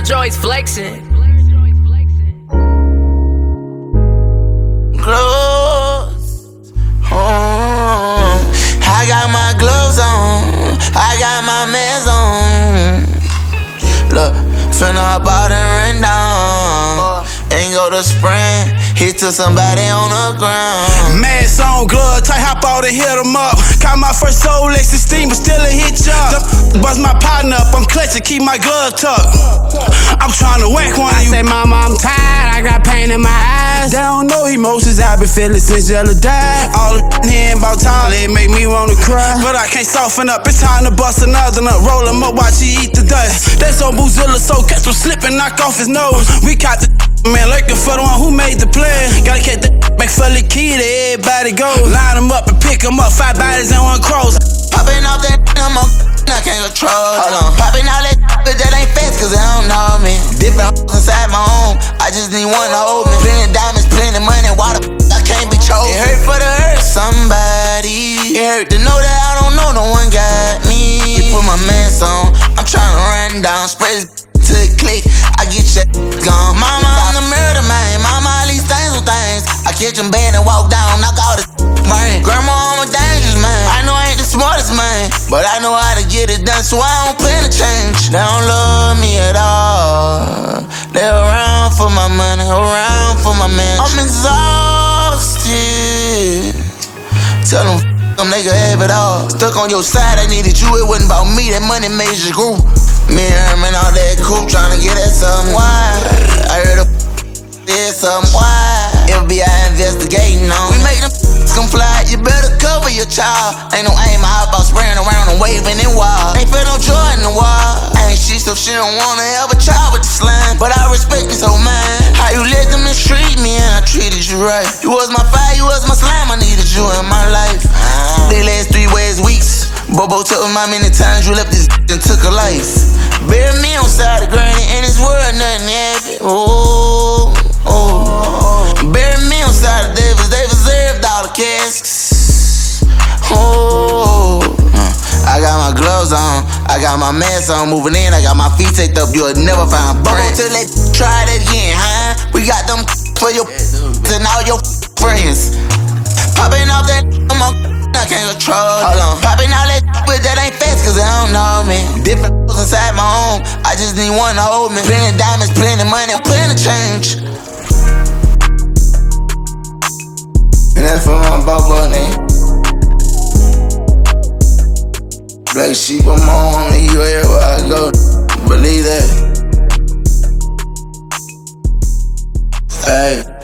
joints flexing. Gloves on. I got my gloves on. I got my meds on. Look, finna hop out and run down. Ain't go to sprint, hit to somebody on the ground. Mask on, glove tight, hop out and hit 'em up. Caught my first soul, Lexus steam, but still a hit jump. Bust my partner up, I'm clutching, keep my glove tucked. I'm trying to whack one of you. I say, mama, I'm tired, I got pain in my eyes. They don't know emotions, I've been feeling since Jella died. All the here about time, it make me wanna cry. But I can't soften up, it's time to bust another nut. Roll him up, watch he eat the dust. That's on Boozilla, so catch him slipping, knock off his nose. We caught the man lurking for the one who made the plan. Gotta catch the McFully key to everybody go. Line them up and pick them up, 5 bodies and 1 cross. Popping off that I'm on, I can't control. Hold on. Popping all that but that ain't fast cause they don't know me. Different inside my home, I just need one to hold me. Plenty diamonds, plenty money, why the I can't be chosen. It hurt for the hurt somebody. It hurt to know that I don't know, no one got me. You put my mask on, I'm trying to run down, spray this to the click, I get your gone. Mama, I'm the murder man, mama, all these things on things. I catch them bad and walk down, knock all this man. Grandma, I'm a dangerous man. I know I ain't the smartest man, but I know how to get it done, so I don't plan to change. They don't love me at all. They're around for my money, around for my man. I'm exhausted. Tell them they can have it all. Stuck on your side, I needed you, it wasn't about me. That money made you grow. Me and Herman all that coupe tryna get at something. Why? I heard a did something. Why? FBI investigating on. We make them come fly. You better cover your child. Ain't no aim, I hop out spraying around and waving and wild. Ain't feel no joy in the wild. Ain't she so she don't wanna have a child with the slime. But I respect this whole man. How you let them mistreat me and I treated you right. You was my fire, you was my slime. I needed you in my life. They last 3 weeks. Bobo told me how many times you left this and took a life. Bury me on side of granny, in this world nothing happened. Oh, oh. Bury me on side of Davis, they deserved all the casks. Oh, I got my gloves on, I got my mask on, moving in, I got my feet taped up, you'll never find Bobo till they try that again, huh? We got them for your and all your friends. Popping off that I'm on I can't control. Hold on. Popping all that but that ain't fast cause they don't know me. Different inside my home, I just need one to hold me. Plenty diamonds, plenty money, plenty change. And that's for my Bobo name. Black sheep, I'm on you everywhere I go. Believe that. Hey.